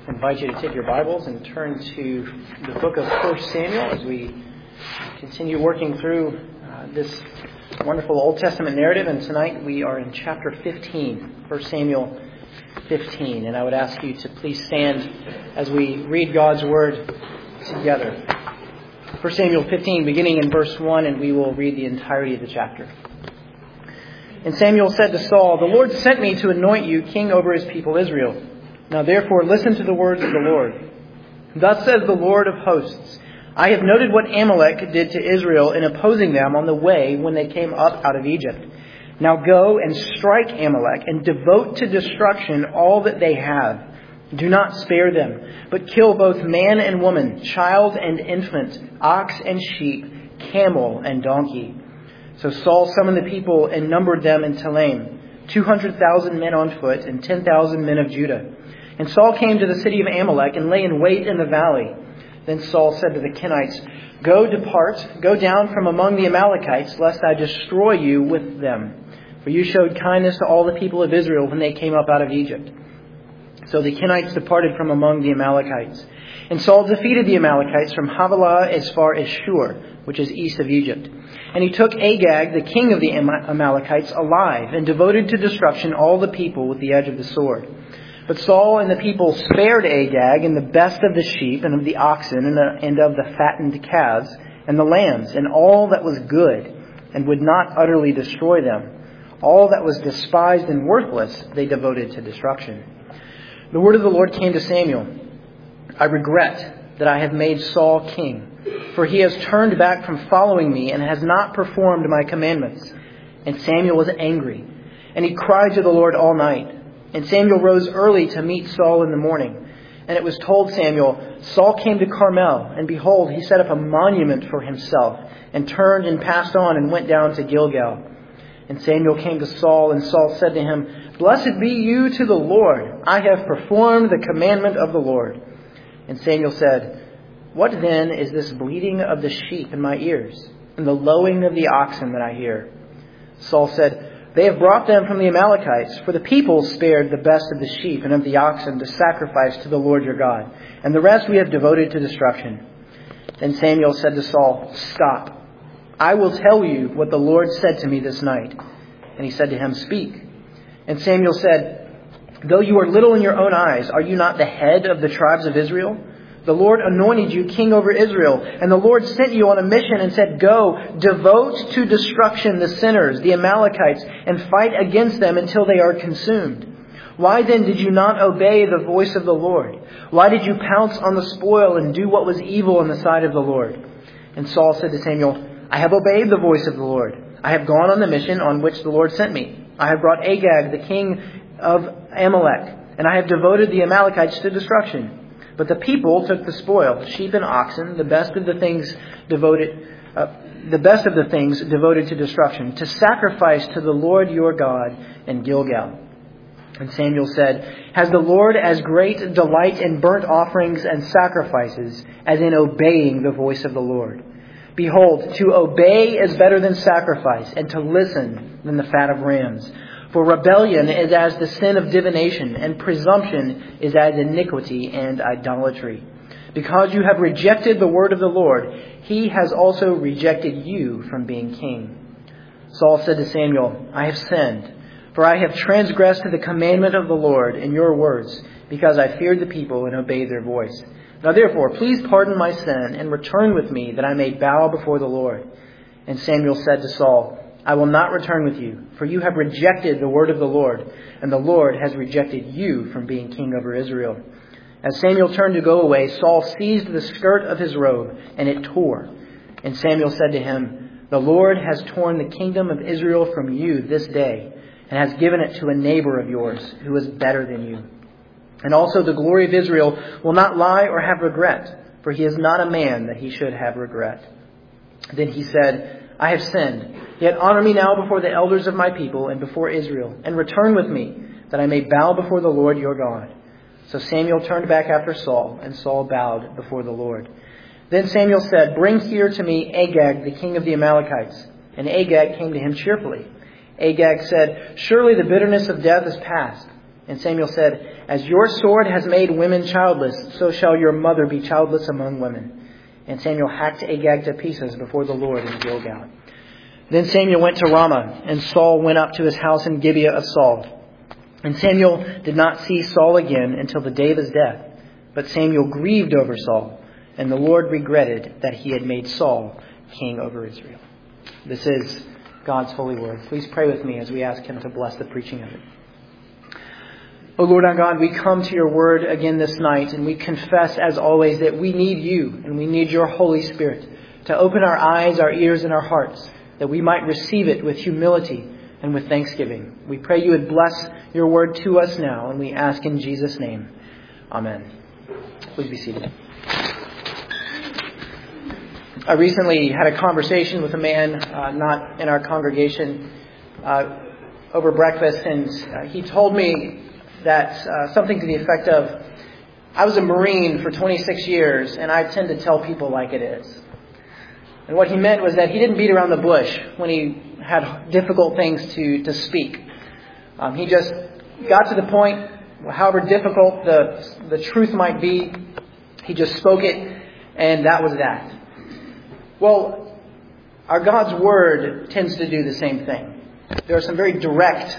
I invite you to take your Bibles and turn to the book of 1 Samuel as we continue working through this wonderful Old Testament narrative. And tonight we are in chapter 15, 1 Samuel 15. And I would ask you to please stand as we read God's Word together. 1 Samuel 15, beginning in verse 1, and we will read the entirety of the chapter. And Samuel said to Saul, "The Lord sent me to anoint you king over his people Israel. Now therefore listen to the words of the Lord. Thus says the Lord of hosts, I have noted what Amalek did to Israel in opposing them on the way when they came up out of Egypt. Now go and strike Amalek and devote to destruction all that they have. Do not spare them, but kill both man and woman, child and infant, ox and sheep, camel and donkey." So Saul summoned the people and numbered them in Telaim, 200,000 men on foot and 10,000 men of Judah. And Saul came to the city of Amalek and lay in wait in the valley. Then Saul said to the Kenites, Go down from among the Amalekites, lest I destroy you with them. For you showed kindness to all the people of Israel when they came up out of Egypt. So the Kenites departed from among the Amalekites. And Saul defeated the Amalekites from Havilah as far as Shur, which is east of Egypt. And he took Agag, the king of the Amalekites, alive, and devoted to destruction all the people with the edge of the sword. But Saul and the people spared Agag and the best of the sheep and of the oxen and of the fattened calves and the lambs and all that was good, and would not utterly destroy them. All that was despised and worthless they devoted to destruction. The word of the Lord came to Samuel. I regret that I have made Saul king, for he has turned back from following me and has not performed my commandments. And Samuel was angry, and he cried to the Lord all night. And Samuel rose early to meet Saul in the morning. And it was told Samuel, Saul came to Carmel, and behold, he set up a monument for himself, and turned and passed on and went down to Gilgal. And Samuel came to Saul, and Saul said to him, Blessed be you to the Lord. I have performed the commandment of the Lord. And Samuel said, What then is this bleating of the sheep in my ears, and the lowing of the oxen that I hear? Saul said, They have brought them from the Amalekites, for the people spared the best of the sheep and of the oxen to sacrifice to the Lord your God, and the rest we have devoted to destruction. Then Samuel said to Saul, Stop. I will tell you what the Lord said to me this night. And he said to him, Speak. And Samuel said, Though you are little in your own eyes, are you not the head of the tribes of Israel? The Lord anointed you king over Israel, and the Lord sent you on a mission and said, Go, devote to destruction the sinners, the Amalekites, and fight against them until they are consumed. Why then did you not obey the voice of the Lord? Why did you pounce on the spoil and do what was evil in the sight of the Lord? And Saul said to Samuel, I have obeyed the voice of the Lord. I have gone on the mission on which the Lord sent me. I have brought Agag, the king of Amalek, and I have devoted the Amalekites to destruction. But the people took the spoil, sheep and oxen, the best of the things devoted to destruction, to sacrifice to the Lord your God in Gilgal. And Samuel said, Has the Lord as great delight in burnt offerings and sacrifices as in obeying the voice of the Lord? Behold, to obey is better than sacrifice, and to listen than the fat of rams. For rebellion is as the sin of divination, and presumption is as iniquity and idolatry. Because you have rejected the word of the Lord, he has also rejected you from being king. Saul said to Samuel, I have sinned, for I have transgressed the commandment of the Lord in your words, because I feared the people and obeyed their voice. Now therefore, please pardon my sin and return with me, that I may bow before the Lord. And Samuel said to Saul, I will not return with you, for you have rejected the word of the Lord, and the Lord has rejected you from being king over Israel. As Samuel turned to go away, Saul seized the skirt of his robe, and it tore. And Samuel said to him, The Lord has torn the kingdom of Israel from you this day, and has given it to a neighbor of yours who is better than you. And also the glory of Israel will not lie or have regret, for he is not a man that he should have regret. Then he said, I have sinned, yet honor me now before the elders of my people and before Israel, and return with me, that I may bow before the Lord your God. So Samuel turned back after Saul, and Saul bowed before the Lord. Then Samuel said, Bring here to me Agag, the king of the Amalekites. And Agag came to him cheerfully. Agag said, Surely the bitterness of death is past. And Samuel said, "As your sword has made women childless, so shall your mother be childless among women." And Samuel hacked Agag to pieces before the Lord in Gilgal. Then Samuel went to Ramah, and Saul went up to his house in Gibeah of Saul. And Samuel did not see Saul again until the day of his death. But Samuel grieved over Saul, and the Lord regretted that he had made Saul king over Israel. This is God's holy word. Please pray with me as we ask him to bless the preaching of it. O Lord our God, we come to your word again this night, and we confess as always that we need you and we need your Holy Spirit to open our eyes, our ears, and our hearts, that we might receive it with humility and with thanksgiving. We pray you would bless your word to us now, and we ask in Jesus' name. Amen. Please be seated. I recently had a conversation with a man not in our congregation over breakfast, and he told me that something to the effect of, I was a Marine for 26 years, and I tend to tell people like it is. And what he meant was that he didn't beat around the bush when he had difficult things to speak. He just got to the point, however difficult the truth might be, he just spoke it, and that was that. Well, our God's Word tends to do the same thing. There are some very direct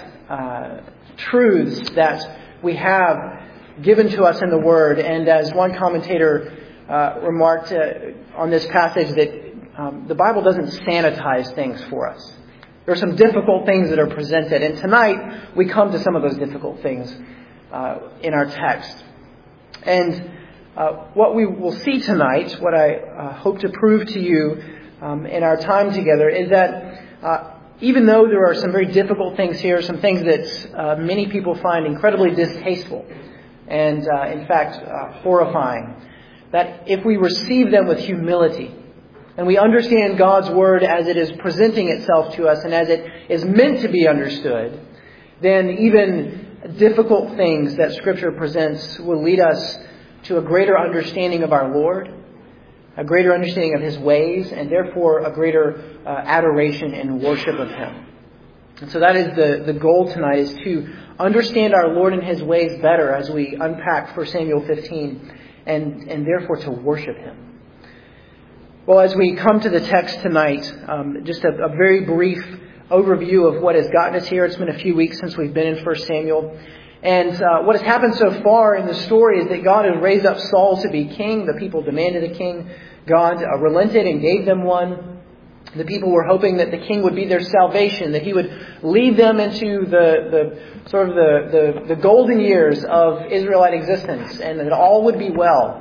truths that we have given to us in the Word, and as one commentator remarked on this passage, that the Bible doesn't sanitize things for us. There are some difficult things that are presented, and tonight we come to some of those difficult things in our text. And what we will see tonight, what I hope to prove to you in our time together, is that even though there are some very difficult things here, some things that many people find incredibly distasteful and, in fact, horrifying, that if we receive them with humility and we understand God's Word as it is presenting itself to us and as it is meant to be understood, then even difficult things that Scripture presents will lead us to a greater understanding of our Lord, a greater understanding of His ways, and therefore a greater adoration and worship of Him. And so that is the goal tonight, is to understand our Lord and His ways better as we unpack 1 Samuel 15, and therefore to worship Him. Well, as we come to the text tonight, just a very brief overview of what has gotten us here. It's been a few weeks since we've been in 1 Samuel. And what has happened so far in the story is that God has raised up Saul to be king. The people demanded a king. God relented and gave them one. The people were hoping that the king would be their salvation, that he would lead them into the golden years of Israelite existence, and that all would be well.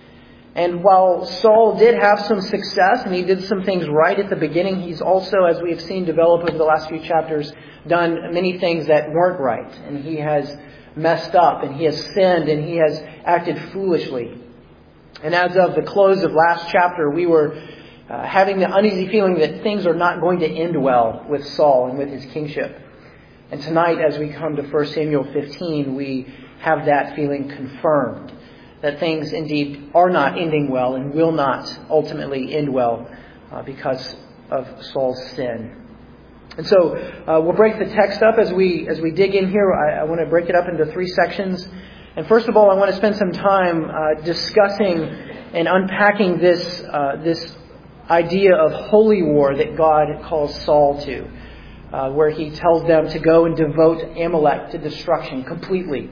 And while Saul did have some success and he did some things right at the beginning, he's also, as we have seen develop over the last few chapters, done many things that weren't right. And he has messed up, and he has sinned, and he has acted foolishly. And as of the close of last chapter, we were having the uneasy feeling that things are not going to end well with Saul and with his kingship. And tonight, as we come to 1 Samuel 15, we have that feeling confirmed, that things indeed are not ending well and will not ultimately end well because of Saul's sin. And so we'll break the text up as we dig in here. I want to break it up into three sections. And first of all, I want to spend some time discussing and unpacking this idea of holy war that God calls Saul to, where he tells them to go and devote Amalek to destruction completely.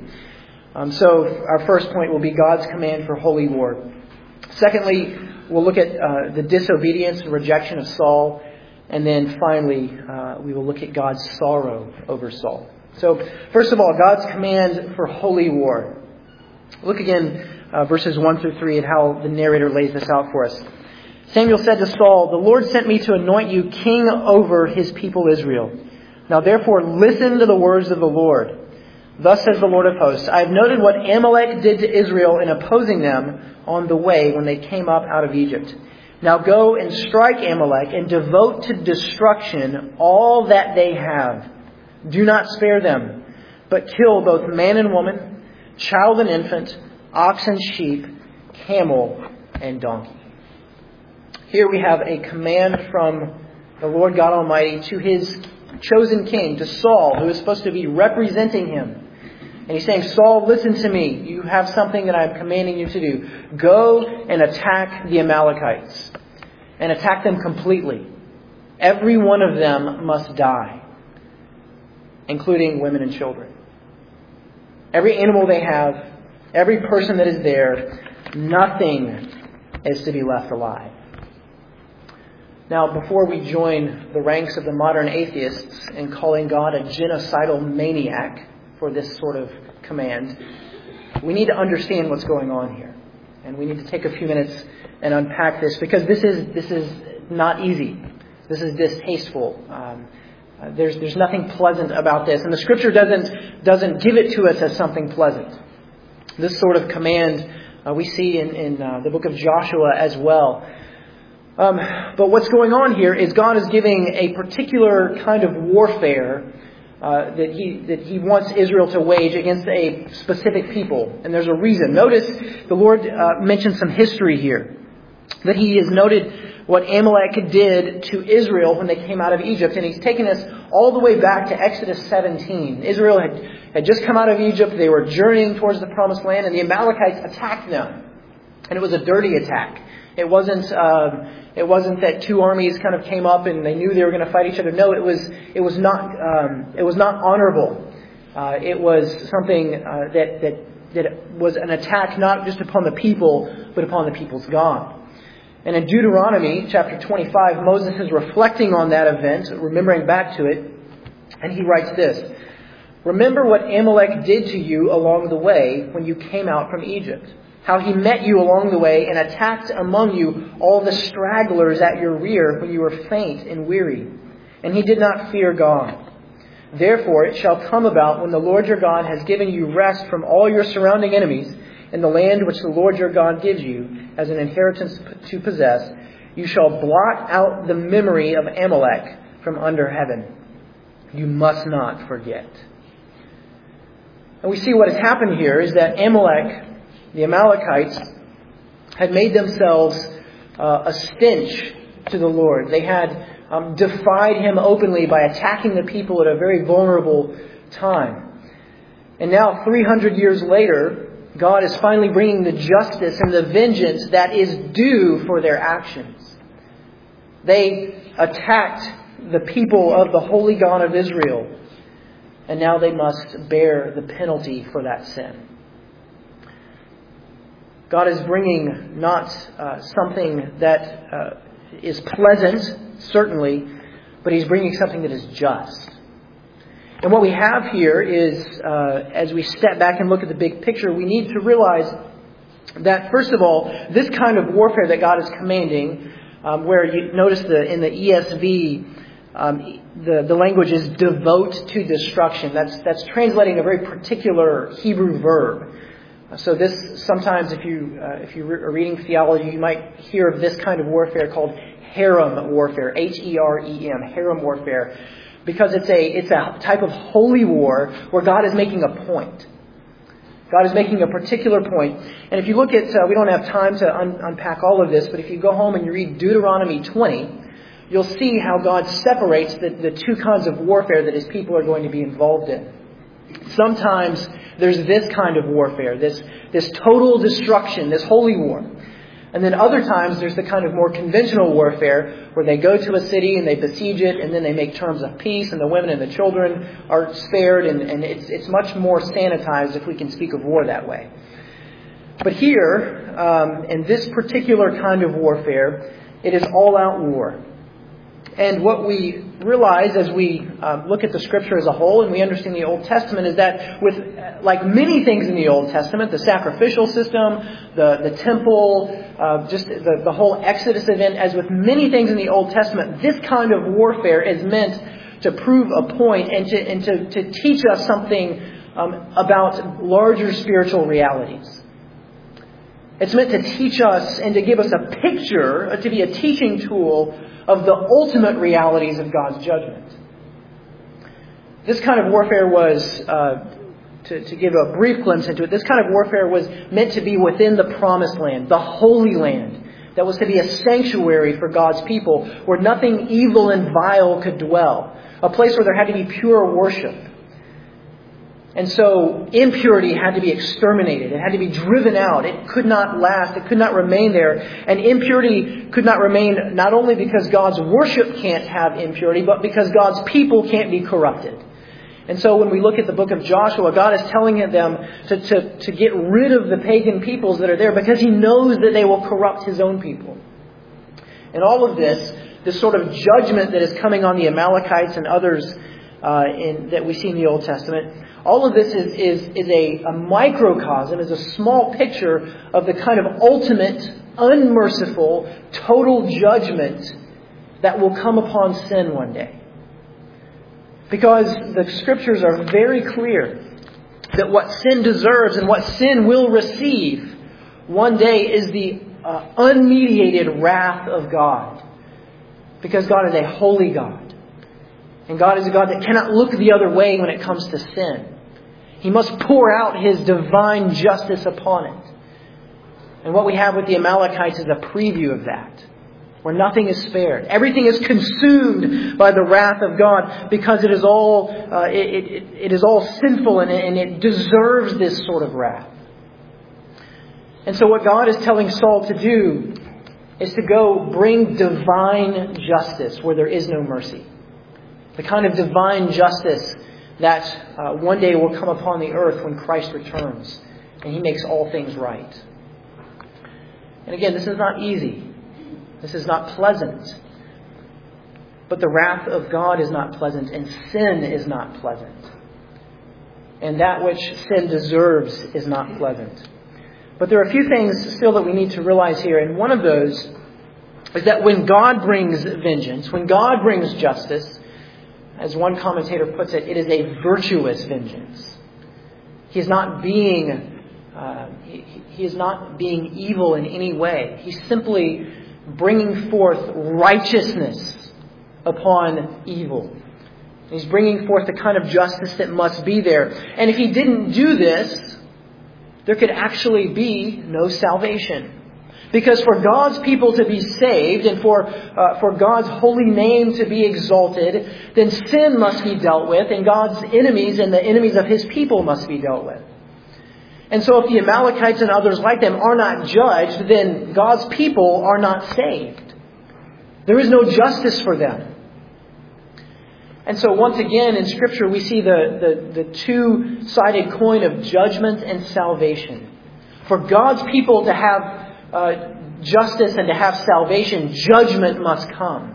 So our first point will be God's command for holy war. Secondly, we'll look at the disobedience and rejection of Saul. And then finally, we will look at God's sorrow over Saul. So first of all, God's command for holy war. Look again, verses 1 through 3, at how the narrator lays this out for us. Samuel said to Saul, "The Lord sent me to anoint you king over his people Israel. Now therefore listen to the words of the Lord. Thus says the Lord of hosts, I have noted what Amalek did to Israel in opposing them on the way when they came up out of Egypt. Now go and strike Amalek and devote to destruction all that they have. Do not spare them, but kill both man and woman, child and infant, ox and sheep, camel and donkey." Here we have a command from the Lord God Almighty to his chosen king, to Saul, who is supposed to be representing him. And he's saying, Saul, listen to me. You have something that I'm commanding you to do. Go and attack the Amalekites. And attack them completely. Every one of them must die. Including women and children. Every animal they have, every person that is there, nothing is to be left alive. Now, before we join the ranks of the modern atheists in calling God a genocidal maniac for this sort of command, we need to understand what's going on here. And we need to take a few minutes and unpack this, because this is not easy. This is distasteful. There's nothing pleasant about this. And the Scripture doesn't give it to us as something pleasant. This sort of command we see in the book of Joshua as well. But what's going on here is God is giving a particular kind of warfare that He wants Israel to wage against a specific people. And there's a reason. Notice the Lord mentioned some history here. That He has noted what Amalek did to Israel when they came out of Egypt. And He's taken us all the way back to Exodus 17. Israel had just come out of Egypt. They were journeying towards the Promised Land, and the Amalekites attacked them. And it was a dirty attack. It wasn't that two armies kind of came up and they knew they were going to fight each other. No, it was not honorable. It was something that was an attack not just upon the people, but upon the people's God. And in Deuteronomy chapter 25, Moses is reflecting on that event, remembering back to it, and he writes this: "Remember what Amalek did to you along the way when you came out from Egypt. How he met you along the way and attacked among you all the stragglers at your rear when you were faint and weary. And he did not fear God. Therefore it shall come about when the Lord your God has given you rest from all your surrounding enemies in the land which the Lord your God gives you as an inheritance to possess, you shall blot out the memory of Amalek from under heaven. You must not forget." And we see what has happened here is that Amalek, the Amalekites, had made themselves a stench to the Lord. They had defied Him openly by attacking the people at a very vulnerable time. And now, 300 years later, God is finally bringing the justice and the vengeance that is due for their actions. They attacked the people of the Holy God of Israel, and now they must bear the penalty for that sin. God is bringing not something that is pleasant, certainly, but He's bringing something that is just. And what we have here is, as we step back and look at the big picture, we need to realize that, first of all, this kind of warfare that God is commanding, where you notice in the ESV, the language is devote to destruction. That's translating a very particular Hebrew verb. So this, sometimes if you are reading theology, you might hear of this kind of warfare called herem warfare, H-E-R-E-M, herem warfare, because it's a type of holy war where God is making a point. God is making a particular point. And if you look at, we don't have time to unpack all of this, but if you go home and you read Deuteronomy 20, you'll see how God separates the two kinds of warfare that His people are going to be involved in. Sometimes there's this kind of warfare, this total destruction, this holy war. And then other times there's the kind of more conventional warfare where they go to a city and they besiege it, and then they make terms of peace, and the women and the children are spared, and it's much more sanitized, if we can speak of war that way. But here, in this particular kind of warfare, it is all-out war. And what we realize as we look at the Scripture as a whole and we understand the Old Testament is that with, like many things in the Old Testament, the sacrificial system, the temple, just the whole Exodus event, as with many things in the Old Testament, this kind of warfare is meant to prove a point and to teach us something about larger spiritual realities. It's meant to teach us and to give us a picture, to be a teaching tool of the ultimate realities of God's judgment. This kind of warfare was, to give a brief glimpse into it, this kind of warfare was meant to be within the Promised Land, the Holy Land, that was to be a sanctuary for God's people, where nothing evil and vile could dwell, a place where there had to be pure worship. And so impurity had to be exterminated. It had to be driven out. It could not last. It could not remain there. And impurity could not remain not only because God's worship can't have impurity, but because God's people can't be corrupted. And so when we look at the book of Joshua, God is telling them to get rid of the pagan peoples that are there because He knows that they will corrupt His own people. And all of this sort of judgment that is coming on the Amalekites and others that we see in the Old Testament, all of this is a microcosm, is a small picture of the kind of ultimate, unmerciful, total judgment that will come upon sin one day. Because the Scriptures are very clear that what sin deserves and what sin will receive one day is the unmediated wrath of God. Because God is a holy God. And God is a God that cannot look the other way when it comes to sin. He must pour out His divine justice upon it. And what we have with the Amalekites is a preview of that. Where nothing is spared. Everything is consumed by the wrath of God because it is all sinful and it deserves this sort of wrath. And so what God is telling Saul to do is to go bring divine justice where there is no mercy. The kind of divine justice that one day will come upon the earth when Christ returns and He makes all things right. And again, this is not easy. This is not pleasant. But the wrath of God is not pleasant, and sin is not pleasant. And that which sin deserves is not pleasant. But there are a few things still that we need to realize here, and one of those is that when God brings vengeance, when God brings justice, as one commentator puts it, it is a virtuous vengeance. He is not being evil in any way. He's simply bringing forth righteousness upon evil. He's bringing forth the kind of justice that must be there. And if He didn't do this, there could actually be no salvation. Because for God's people to be saved and for God's holy name to be exalted, then sin must be dealt with, and God's enemies and the enemies of His people must be dealt with. And so if the Amalekites and others like them are not judged, then God's people are not saved. There is no justice for them. And so once again in Scripture we see the two-sided coin of judgment and salvation. For God's people to have justice and to have salvation, judgment must come.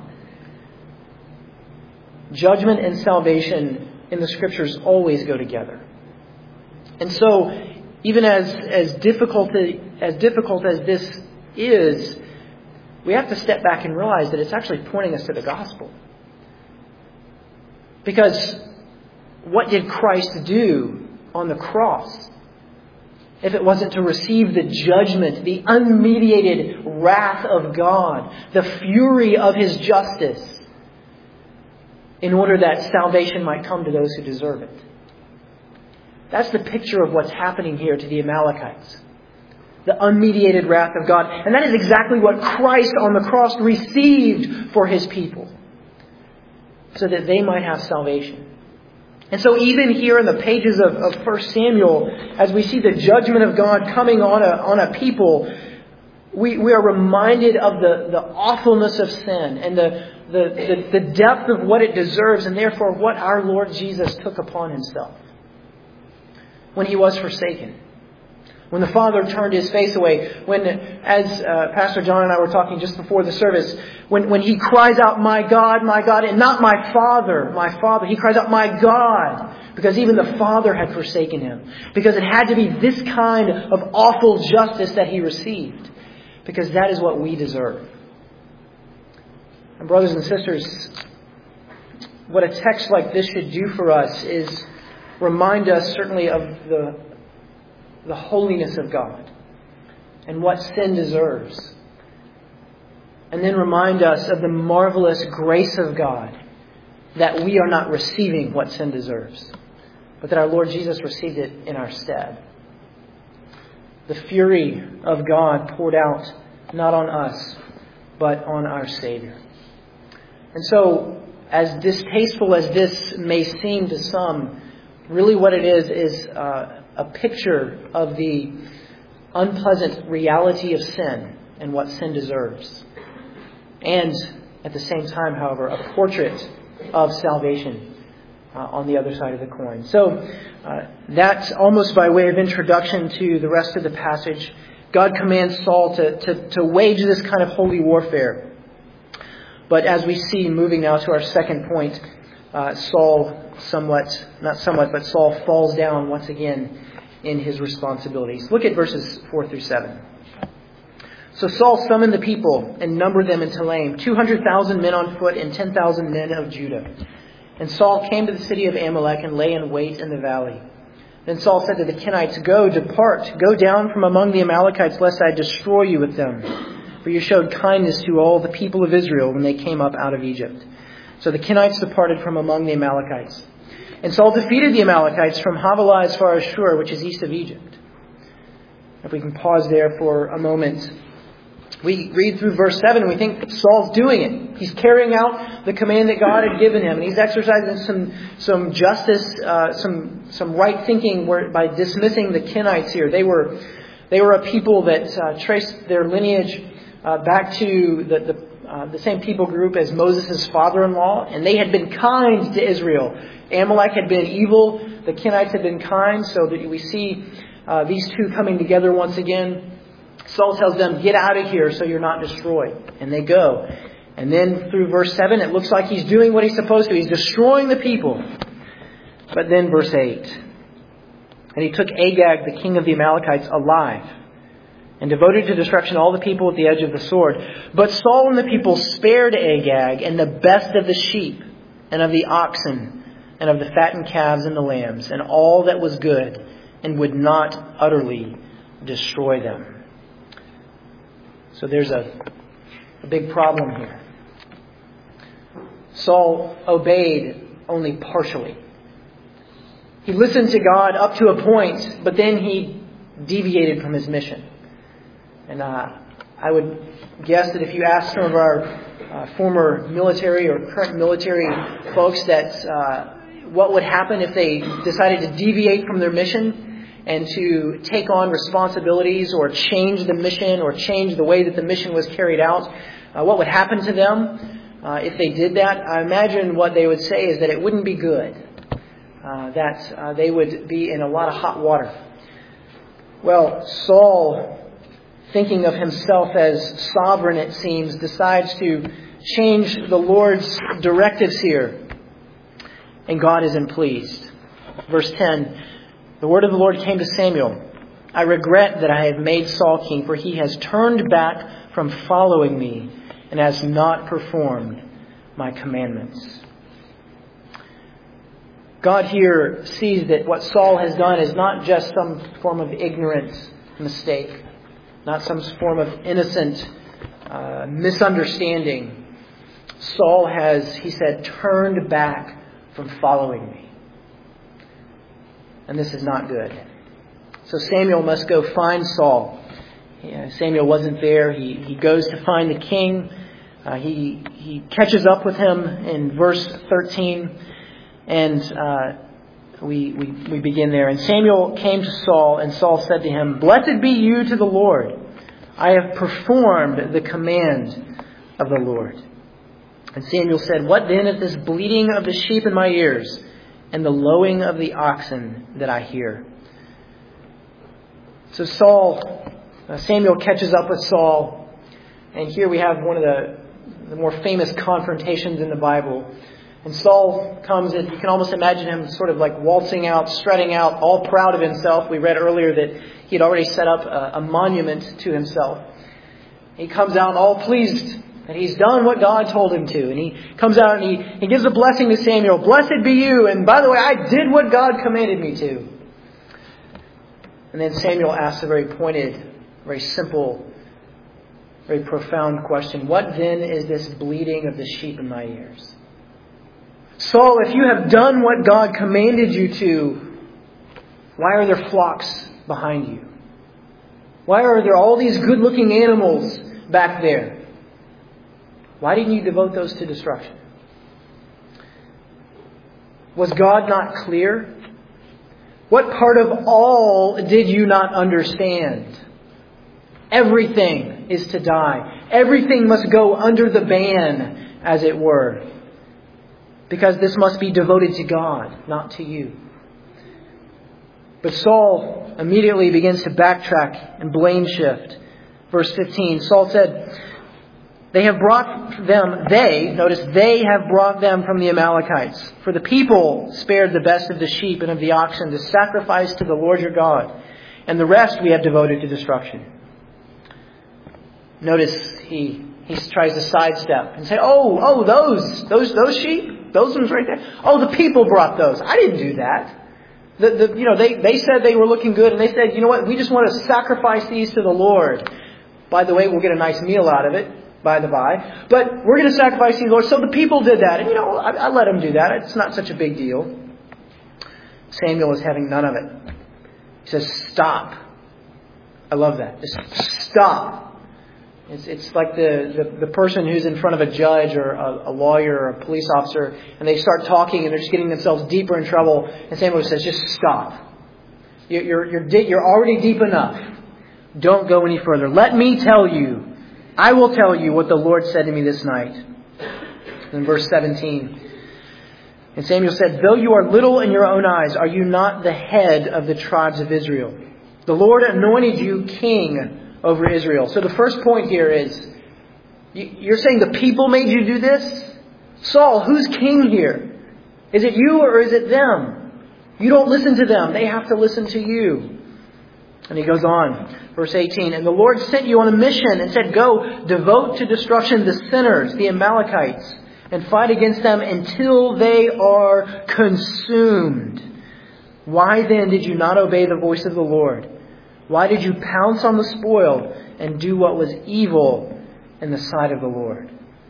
Judgment and salvation in the Scriptures always go together. And so even as difficult as this is, we have to step back and realize that it's actually pointing us to the gospel. Because what did Christ do on the cross? If it wasn't to receive the judgment, the unmediated wrath of God, the fury of His justice, in order that salvation might come to those who deserve it. That's the picture of what's happening here to the Amalekites. The unmediated wrath of God. And that is exactly what Christ on the cross received for His people. So that they might have salvation. And so even here in the pages of 1 Samuel, as we see the judgment of God coming on a people, we are reminded of the awfulness of sin and the depth of what it deserves, and therefore what our Lord Jesus took upon Himself when He was forsaken. When the Father turned His face away. When, as Pastor John and I were talking just before the service, when He cries out, my God, and not my Father, He cries out, my God, because even the Father had forsaken Him. Because it had to be this kind of awful justice that He received. Because that is what we deserve. And brothers and sisters, what a text like this should do for us is remind us certainly of the holiness of God and what sin deserves. And then remind us of the marvelous grace of God that we are not receiving what sin deserves, but that our Lord Jesus received it in our stead. The fury of God poured out not on us, but on our Savior. And so, as distasteful as this may seem to some, Really what it is a picture of the unpleasant reality of sin and what sin deserves. And at the same time, however, a portrait of salvation on the other side of the coin. So that's almost by way of introduction to the rest of the passage. God commands Saul to wage this kind of holy warfare. But as we see, moving now to our second point, Saul falls down once again in his responsibilities. Look at verses 4 through 7. So Saul summoned the people and numbered them in Telaim, 200,000 men on foot and 10,000 men of Judah. And Saul came to the city of Amalek and lay in wait in the valley. Then Saul said to the Kenites, Depart, go down from among the Amalekites, lest I destroy you with them. For you showed kindness to all the people of Israel when they came up out of Egypt. So the Kenites departed from among the Amalekites. And Saul defeated the Amalekites from Havilah as far as Shur, which is east of Egypt. If we can pause there for a moment. We read through verse 7 and we think Saul's doing it. He's carrying out the command that God had given him. And he's exercising some justice, some right thinking by dismissing the Kenites here. They were a people that traced their lineage back to the same people group as Moses' father-in-law. And they had been kind to Israel. Amalek had been evil. The Kenites had been kind. So that we see these two coming together once again. Saul tells them, get out of here so you're not destroyed. And they go. And then through verse 7, it looks like he's doing what he's supposed to. He's destroying the people. But then verse 8. And he took Agag, the king of the Amalekites, alive, and devoted to destruction all the people at the edge of the sword. But Saul and the people spared Agag and the best of the sheep and of the oxen and of the fattened calves and the lambs and all that was good, and would not utterly destroy them. So there's a big problem here. Saul obeyed only partially. He listened to God up to a point, but then he deviated from his mission. And I would guess that if you ask some of our former military or current military folks that what would happen if they decided to deviate from their mission and to take on responsibilities or change the mission or change the way that the mission was carried out, what would happen to them if they did that? I imagine what they would say is that it wouldn't be good, that they would be in a lot of hot water. Well, Saul, thinking of himself as sovereign, it seems, decides to change the Lord's directives here, and God isn't pleased. Verse 10, the word of the Lord came to Samuel. I regret that I have made Saul king, for he has turned back from following me and has not performed my commandments. God here sees that what Saul has done is not just some form of ignorant mistake, not some form of innocent misunderstanding. Saul has, he said, turned back from following me. And this is not good. So Samuel must go find Saul. Samuel wasn't there. He goes to find the king. He catches up with him in verse 13. And we begin there. And Samuel came to Saul, and Saul said to him, Blessed be you to the Lord. I have performed the command of the Lord. And Samuel said, What then is this bleating of the sheep in my ears, and the lowing of the oxen that I hear? So Samuel catches up with Saul, and here we have one of the more famous confrontations in the Bible. And Saul comes, and you can almost imagine him sort of like waltzing out, strutting out, all proud of himself. We read earlier that he had already set up a monument to himself. He comes out all pleased that he's done what God told him to. And he comes out and he gives a blessing to Samuel. Blessed be you. And by the way, I did what God commanded me to. And then Samuel asks a very pointed, very simple, very profound question. What then is this bleating of the sheep in my ears? Saul, if you have done what God commanded you to, why are there flocks behind you? Why are there all these good-looking animals back there? Why didn't you devote those to destruction? Was God not clear? What part of all did you not understand? Everything is to die. Everything must go under the ban, as it were. Because this must be devoted to God, not to you. But Saul immediately begins to backtrack and blame shift. Verse 15, Saul said, they have brought them from the Amalekites. For the people spared the best of the sheep and of the oxen to sacrifice to the Lord your God. And the rest we have devoted to destruction. Notice he tries to sidestep and say, those sheep, those ones right there. Oh, the people brought those. I didn't do that. They said they were looking good, and they said, you know what, we just want to sacrifice these to the Lord. By the way, we'll get a nice meal out of it, by the by. But we're going to sacrifice these to the Lord. So the people did that. And I let them do that. It's not such a big deal. Samuel is having none of it. He says, stop. I love that. Just stop. It's like the person who's in front of a judge or a lawyer or a police officer, and they start talking and they're just getting themselves deeper in trouble. And Samuel says, just stop. You're already deep enough. Don't go any further. Let me tell you. I will tell you what the Lord said to me this night. In verse 17. And Samuel said, though you are little in your own eyes, are you not the head of the tribes of Israel? The Lord anointed you king over Israel. So the first point here is, you're saying the people made you do this? Saul, who's king here? Is it you or is it them? You don't listen to them. They have to listen to you. And he goes on, verse 18, and the Lord sent you on a mission and said, go, devote to destruction the sinners, the Amalekites, and fight against them until they are consumed. Why then did you not obey the voice of the Lord? Why did you pounce on the spoil and do what was evil in the sight of the Lord?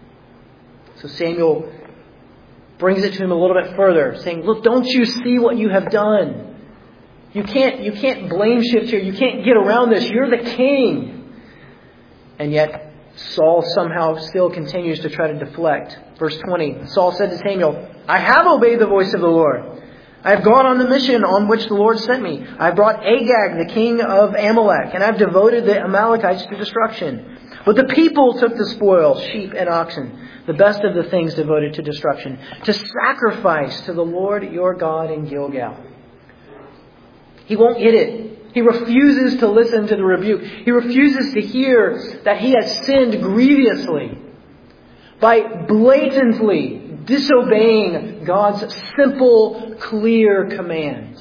So Samuel brings it to him a little bit further, saying, look, don't you see what you have done? You can't blame shift here. You can't get around this. You're the king. And yet Saul somehow still continues to try to deflect. Verse 20, Saul said to Samuel, I have obeyed the voice of the Lord. I have gone on the mission on which the Lord sent me. I brought Agag, the king of Amalek, and I have devoted the Amalekites to destruction. But the people took the spoil, sheep and oxen, the best of the things devoted to destruction, to sacrifice to the Lord your God in Gilgal. He won't get it. He refuses to listen to the rebuke. He refuses to hear that he has sinned grievously by blatantly disobeying God's simple, clear command.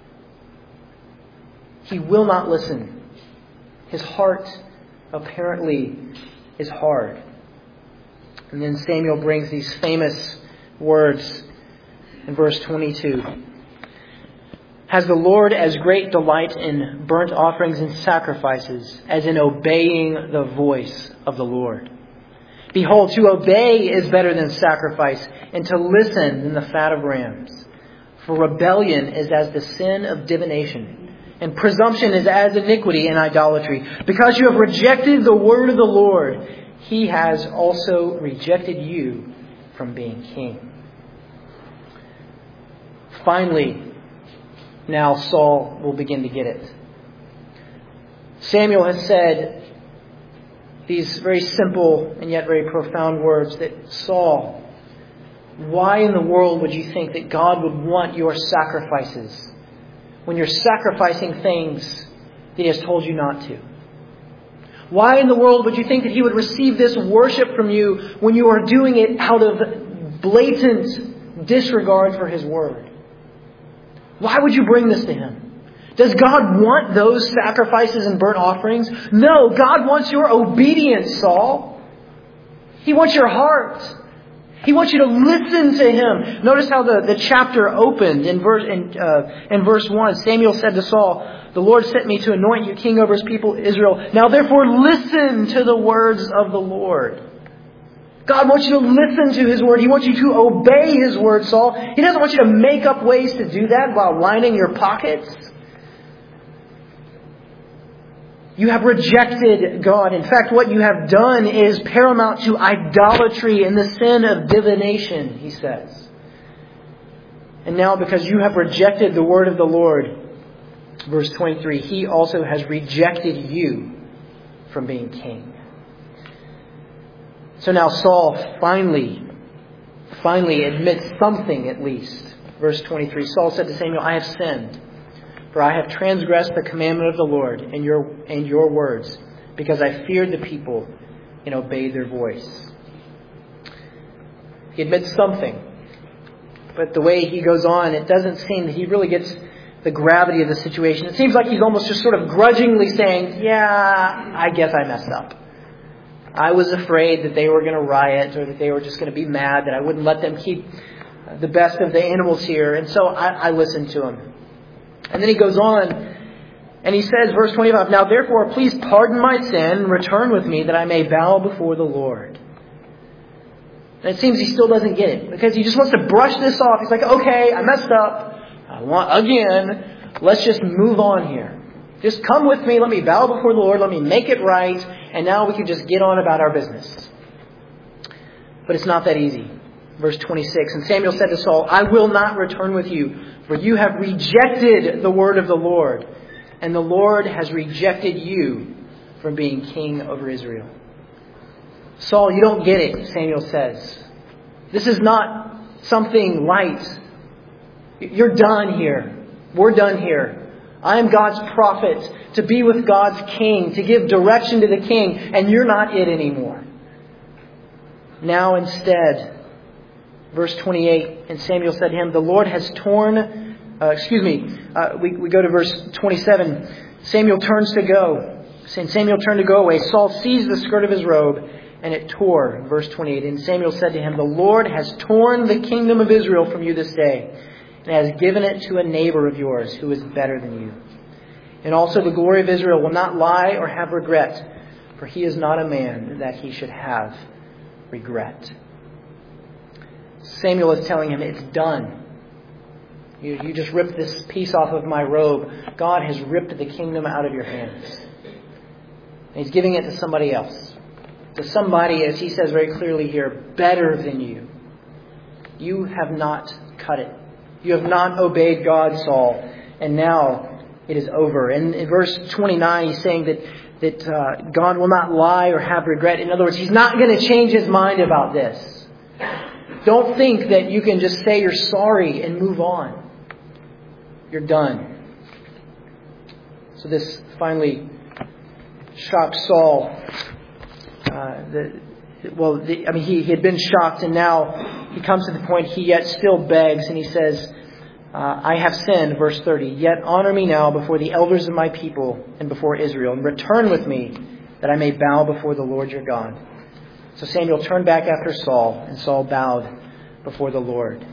He will not listen. His heart apparently is hard. And then Samuel brings these famous words in verse 22. Has the Lord as great delight in burnt offerings and sacrifices as in obeying the voice of the Lord? Behold, to obey is better than sacrifice, and to listen than the fat of rams. For rebellion is as the sin of divination, and presumption is as iniquity and idolatry. Because you have rejected the word of the Lord, He has also rejected you from being king. Finally, now Saul will begin to get it. Samuel has said these very simple and yet very profound words that, Saul, why in the world would you think that God would want your sacrifices when you're sacrificing things that He has told you not to? Why in the world would you think that He would receive this worship from you when you are doing it out of blatant disregard for His word? Why would you bring this to Him? Does God want those sacrifices and burnt offerings? No, God wants your obedience, Saul. He wants your heart. He wants you to listen to Him. Notice how the chapter opened in verse 1. Samuel said to Saul, the Lord sent me to anoint you king over His people Israel. Now therefore listen to the words of the Lord. God wants you to listen to His word. He wants you to obey His word, Saul. He doesn't want you to make up ways to do that while lining your pockets. You have rejected God. In fact, what you have done is paramount to idolatry and the sin of divination, he says. And now because you have rejected the word of the Lord, Verse 23, he also has rejected you from being king. So now Saul finally admits something at least. Verse 23, Saul said to Samuel, I have sinned, for I have transgressed the commandment of the Lord and your words, because I feared the people and obeyed their voice. He admits something. But the way he goes on, it doesn't seem that he really gets the gravity of the situation. It seems like he's almost just sort of grudgingly saying, yeah, I guess I messed up. I was afraid that they were going to riot or that they were just going to be mad, that I wouldn't let them keep the best of the animals here. And so I listened to him. And then he goes on and he says, verse 25, now therefore please pardon my sin and return with me that I may bow before the Lord. And it seems he still doesn't get it because he just wants to brush this off. He's like, okay, I messed up. I want again. Let's just move on here. Just come with me. Let me bow before the Lord. Let me make it right. And now we can just get on about our business. But it's not that easy. Verse 26, and Samuel said to Saul, I will not return with you, for you have rejected the word of the Lord, and the Lord has rejected you from being king over Israel. Saul, you don't get it, Samuel says. This is not something light. You're done here. We're done here. I am God's prophet to be with God's king, to give direction to the king, and you're not it anymore. Now instead, verse 28, and Samuel said to him, the Lord has torn, we go to verse 27. Samuel turns to go. And Samuel turned to go away. Saul seized the skirt of his robe, and it tore. Verse 28, and Samuel said to him, the Lord has torn the kingdom of Israel from you this day, and has given it to a neighbor of yours who is better than you. And also the glory of Israel will not lie or have regret, for he is not a man that he should have regret. Samuel is telling him, it's done. You just ripped this piece off of my robe. God has ripped the kingdom out of your hands. And he's giving it to somebody else. To somebody, as he says very clearly here, better than you. You have not cut it. You have not obeyed God, Saul. And now it is over. And in verse 29, he's saying that God will not lie or have regret. In other words, he's not going to change his mind about this. Don't think that you can just say you're sorry and move on. You're done. So this finally shocked Saul. He had been shocked, and now he comes to the point he yet still begs, and he says, I have sinned, verse 30, yet honor me now before the elders of my people and before Israel, and return with me that I may bow before the Lord your God. So Samuel turned back after Saul, and Saul bowed before the Lord.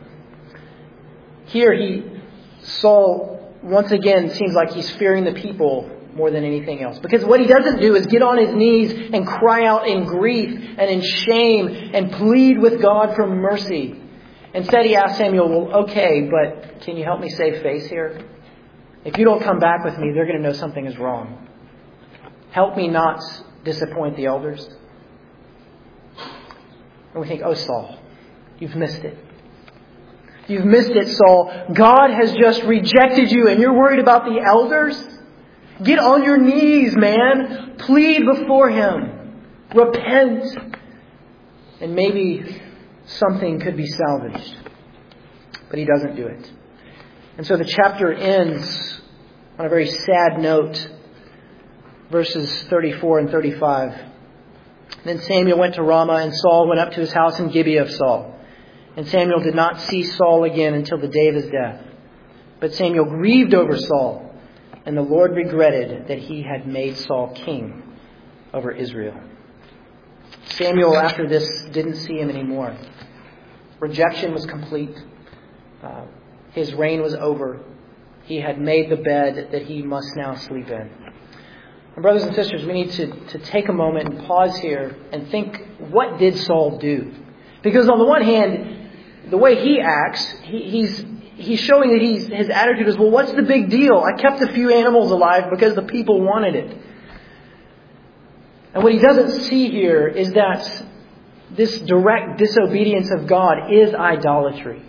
Here Saul once again seems like he's fearing the people more than anything else. Because what he doesn't do is get on his knees and cry out in grief and in shame and plead with God for mercy. Instead he asked Samuel, well, okay, but can you help me save face here? If you don't come back with me, they're going to know something is wrong. Help me not disappoint the elders. And we think, oh, Saul, you've missed it. You've missed it, Saul. God has just rejected you and you're worried about the elders? Get on your knees, man. Plead before Him. Repent. And maybe something could be salvaged. But he doesn't do it. And so the chapter ends on a very sad note. Verses 34 and 35. Then Samuel went to Ramah, and Saul went up to his house in Gibeah of Saul. And Samuel did not see Saul again until the day of his death. But Samuel grieved over Saul, and the Lord regretted that he had made Saul king over Israel. Samuel, after this, didn't see him anymore. Rejection was complete. His reign was over. He had made the bed that he must now sleep in. And brothers and sisters, we need to take a moment and pause here and think, what did Saul do? Because on the one hand, the way he acts, he's showing that his attitude is, well, what's the big deal? I kept a few animals alive because the people wanted it. And what he doesn't see here is that this direct disobedience of God is idolatry.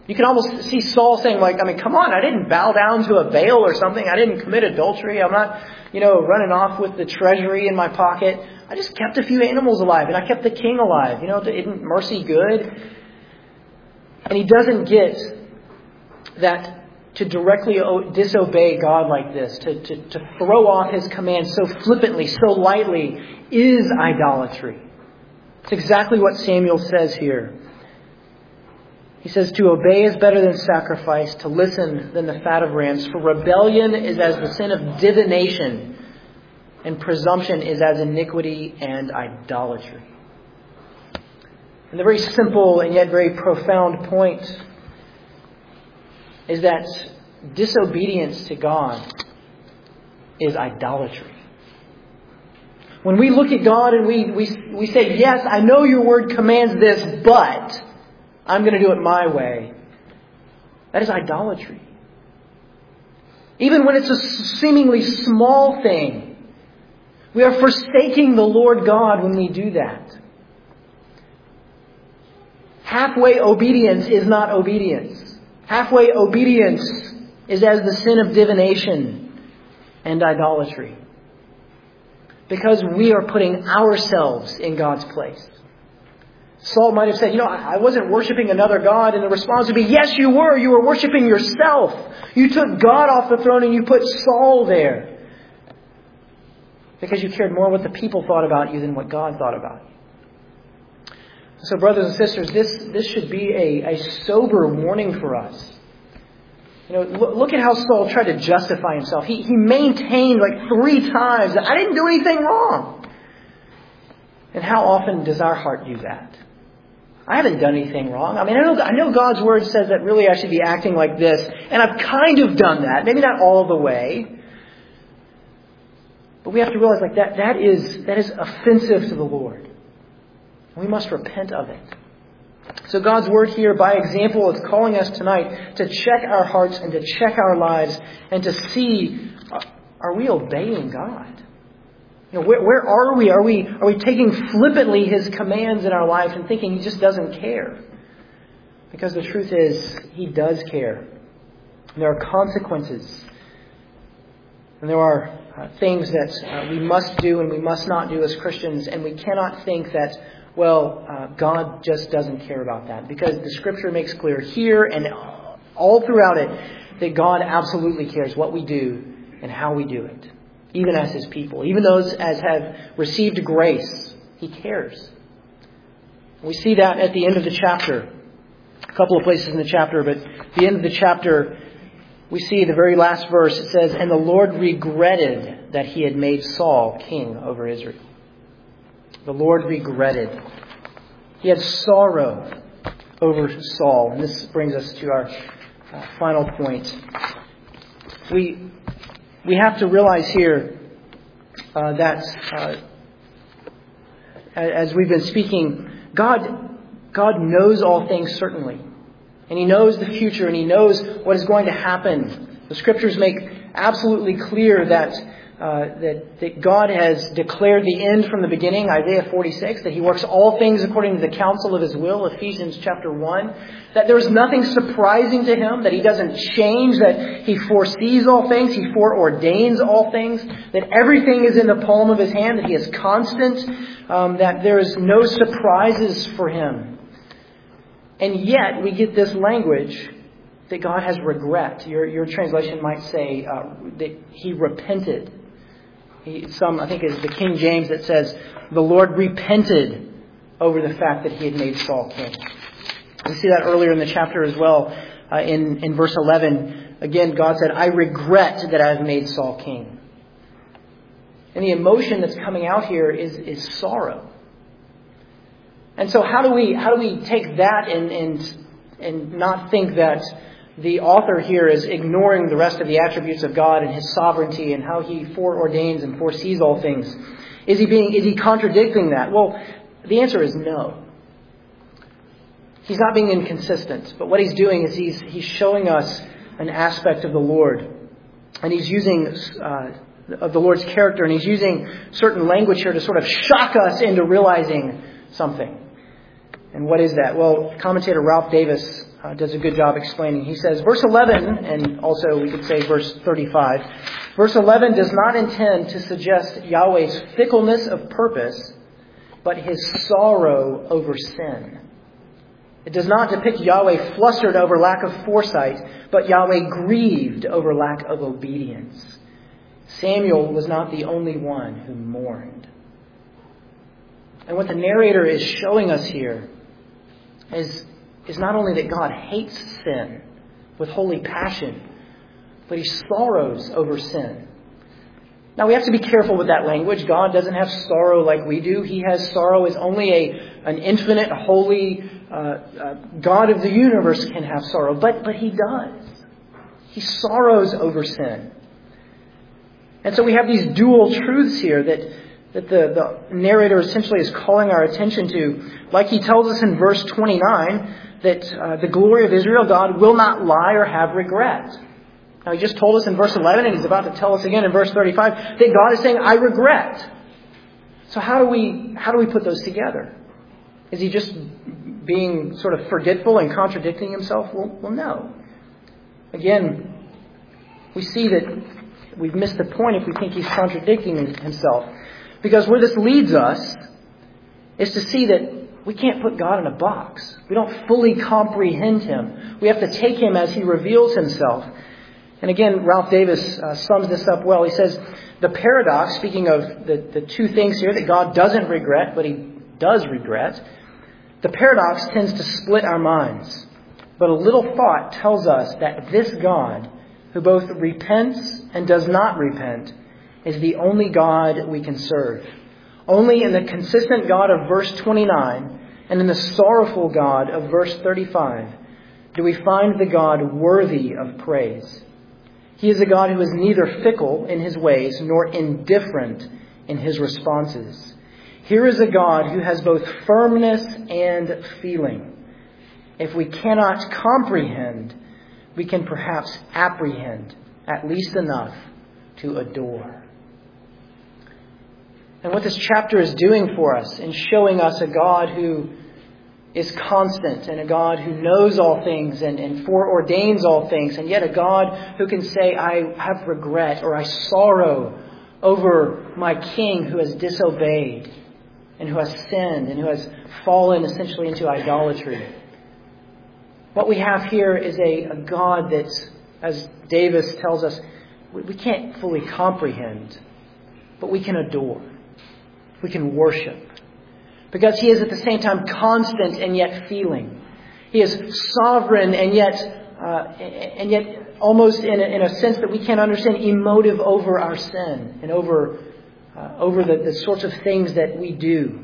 You can almost see Saul saying, like, I mean, come on, I didn't bow down to a Baal or something. I didn't commit adultery. I'm not, running off with the treasury in my pocket. I just kept a few animals alive, and I kept the king alive. Isn't mercy good? And he doesn't get that to directly disobey God like this, to throw off His commands so flippantly, so lightly, is idolatry. It's exactly what Samuel says here. He says, to obey is better than sacrifice, to listen than the fat of rams. For rebellion is as the sin of divination, and presumption is as iniquity and idolatry. And the very simple and yet very profound point is that disobedience to God is idolatry. When we look at God and we say, yes, I know your word commands this, but I'm going to do it my way. That is idolatry. Even when it's a seemingly small thing, we are forsaking the Lord God when we do that. Halfway obedience is not obedience. Halfway obedience is as the sin of divination and idolatry. Because we are putting ourselves in God's place. Saul might have said, I wasn't worshiping another God. And the response would be, yes, you were. You were worshiping yourself. You took God off the throne and you put Saul there. Because you cared more what the people thought about you than what God thought about you. So brothers and sisters, this should be a sober warning for us. Look at how Saul tried to justify himself. He maintained like 3 times that I didn't do anything wrong. And how often does our heart do that? I haven't done anything wrong. I mean, I know God's word says that really I should be acting like this. And I've kind of done that. Maybe not all the way. But we have to realize that is offensive to the Lord. We must repent of it. So God's word here, by example, is calling us tonight to check our hearts and to check our lives and to see, are we obeying God? Where are we? Are we taking flippantly His commands in our life and thinking He just doesn't care? Because the truth is, He does care. And there are consequences. And there are things that we must do and we must not do as Christians. And we cannot think that, God just doesn't care about that. Because the Scripture makes clear here and all throughout it that God absolutely cares what we do and how we do it. Even as His people. Even those as have received grace. He cares. We see that at the end of the chapter. A couple of places in the chapter, but at the end of the chapter, we see the very last verse. It says, and the Lord regretted that He had made Saul king over Israel. The Lord regretted. He had sorrow over Saul. And this brings us to our final point. We have to realize here that as we've been speaking, God knows all things certainly. And He knows the future and He knows what is going to happen. The Scriptures make absolutely clear that God has declared the end from the beginning, Isaiah 46, that He works all things according to the counsel of His will, Ephesians chapter 1, that there is nothing surprising to Him, that He doesn't change, that He foresees all things, He foreordains all things, that everything is in the palm of His hand, that He is constant, that there is no surprises for Him. And yet we get this language that God has regret. Your translation might say that He repented. I think it's the King James that says, the Lord repented over the fact that He had made Saul king. We see that earlier in the chapter as well. In verse 11, again, God said, I regret that I have made Saul king. And the emotion that's coming out here is sorrow. And so how do we take that and not think that the author here is ignoring the rest of the attributes of God and His sovereignty and how He foreordains and foresees all things? Is he contradicting that? Well, the answer is no. He's not being inconsistent, but what he's doing is he's showing us an aspect of the Lord, and he's using of the Lord's character, and he's using certain language here to sort of shock us into realizing something. And what is that? Well, commentator Ralph Davis does a good job explaining. He says, verse 11, and also we could say verse 35, verse 11 does not intend to suggest Yahweh's fickleness of purpose, but his sorrow over sin. It does not depict Yahweh flustered over lack of foresight, but Yahweh grieved over lack of obedience. Samuel was not the only one who mourned. And what the narrator is showing us here is not only that God hates sin with holy passion, but he sorrows over sin. Now we have to be careful with that language. God doesn't have sorrow like we do. He has sorrow as only an infinite, holy God of the universe can have sorrow. But he does. He sorrows over sin. And so we have these dual truths here that the narrator essentially is calling our attention to. Like he tells us in verse 29 that the glory of Israel, God will not lie or have regret. Now he just told us in verse 11, and he's about to tell us again in verse 35, that God is saying, I regret. So how do we put those together? Is he just being sort of forgetful and contradicting himself? Well, no. Again, we see that we've missed the point if we think he's contradicting himself. Because where this leads us is to see that we can't put God in a box. We don't fully comprehend him. We have to take him as he reveals himself. And again, Ralph Davis sums this up well. He says, the paradox, speaking of the two things here that God doesn't regret, but he does regret, the paradox tends to split our minds. But a little thought tells us that this God, who both repents and does not repent, is the only God we can serve. Only in the consistent God of verse 29 and in the sorrowful God of verse 35 do we find the God worthy of praise. He is a God who is neither fickle in his ways nor indifferent in his responses. Here is a God who has both firmness and feeling. If we cannot comprehend, we can perhaps apprehend at least enough to adore. And what this chapter is doing for us in showing us a God who is constant and a God who knows all things and foreordains all things, and yet a God who can say, I have regret or I sorrow over my king who has disobeyed and who has sinned and who has fallen essentially into idolatry. What we have here is a God that, as Davis tells us, we can't fully comprehend, but we can adore. We can worship. Because he is at the same time constant and yet feeling. He is sovereign and yet almost in a sense that we can't understand, emotive over our sin and over the sorts of things that we do.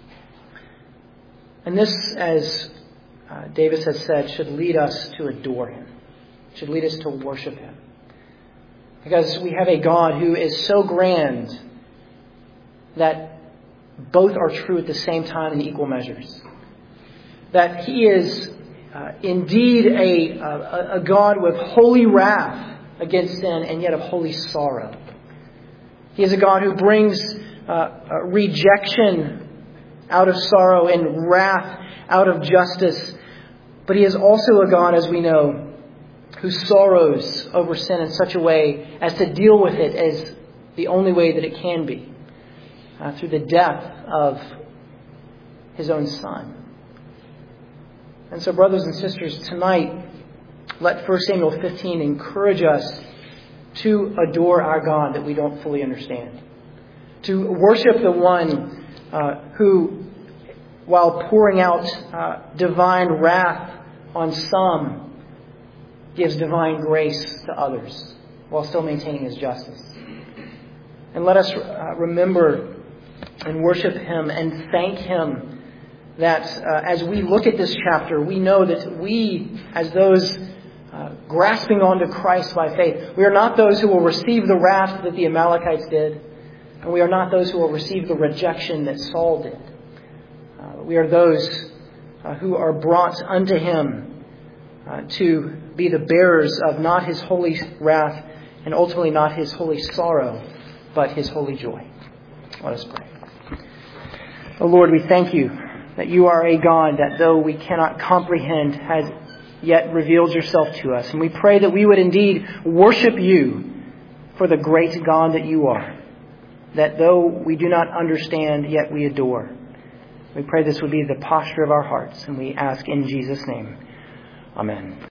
And this, as Davis has said, should lead us to adore him. Should lead us to worship him. Because we have a God who is so grand that both are true at the same time in equal measures. That he is indeed a God with holy wrath against sin and yet of holy sorrow. He is a God who brings rejection out of sorrow and wrath out of justice. But he is also a God, as we know, who sorrows over sin in such a way as to deal with it as the only way that it can be. Through the death of his own Son. And so, brothers and sisters, tonight, let 1 Samuel 15 encourage us to adore our God that we don't fully understand. To worship the one who, while pouring out divine wrath on some, gives divine grace to others, while still maintaining his justice. And let us remember and worship him and thank him that as we look at this chapter, we know that we, as those grasping onto Christ by faith, we are not those who will receive the wrath that the Amalekites did, and we are not those who will receive the rejection that Saul did. We are those who are brought unto him to be the bearers of not his holy wrath and ultimately not his holy sorrow, but his holy joy. Let us pray. Oh Lord, we thank you that you are a God that though we cannot comprehend, has yet revealed yourself to us. And we pray that we would indeed worship you for the great God that you are. That though we do not understand, yet we adore. We pray this would be the posture of our hearts, and we ask in Jesus' name. Amen.